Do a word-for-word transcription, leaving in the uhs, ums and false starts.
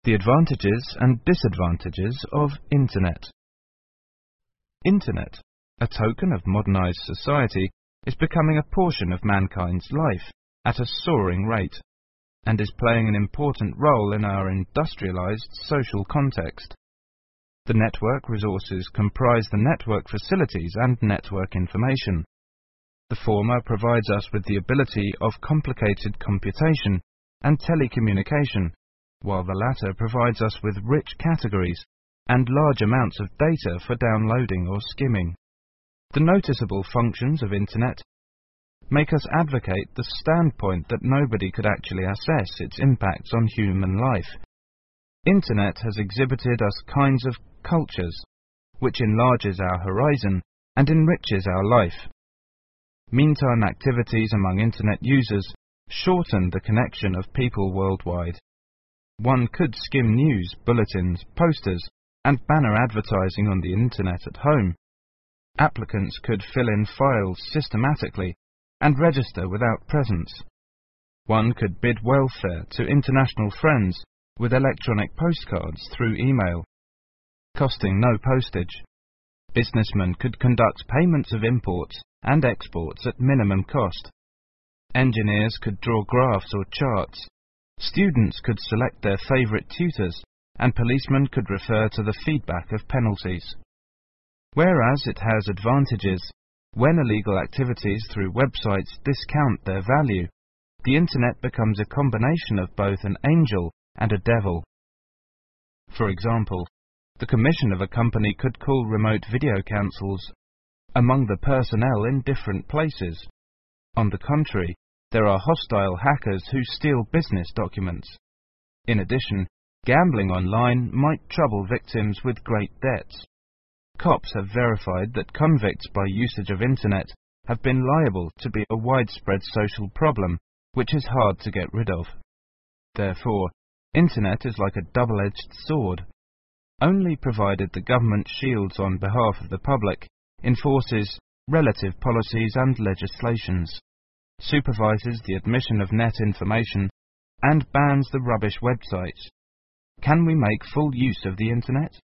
The advantages and disadvantages of Internet. Internet, a token of modernized society, is becoming a portion of mankind's life at a soaring rate, and is playing an important role in our industrialized social context. The network resources comprise the network facilities and network information. The former provides us with the ability of complicated computation and telecommunication, while the latter provides us with rich categories and large amounts of data for downloading or skimming. The noticeable functions of Internet make us advocate the standpoint that nobody could actually assess its impacts on human life. Internet has exhibited us kinds of cultures, which enlarges our horizon and enriches our life. Meantime activities among Internet users shorten the connection of people worldwide. One could skim news, bulletins, posters, and banner advertising on the Internet at home. Applicants could fill in files systematically and register without presence. One could bid welfare to international friends with electronic postcards through email, costing no postage. Businessmen could conduct payments of imports and exports at minimum cost. Engineers could draw graphs or charts. Students could select their favorite tutors, and policemen could refer to the feedback of penalties. Whereas it has advantages, when illegal activities through websites discount their value, the Internet becomes a combination of both an angel and a devil. For example, the commission of a company could call remote video councils among the personnel in different places. On the contrary, there are hostile hackers who steal business documents. In addition, gambling online might trouble victims with great debts. Cops have verified that convicts by usage of Internet have been liable to be a widespread social problem which is hard to get rid of. Therefore, Internet is like a double-edged sword. Only provided the government shields on behalf of the public, enforces relative policies and legislations, supervises the admission of net information, and bans the rubbish websites, can we make full use of the Internet?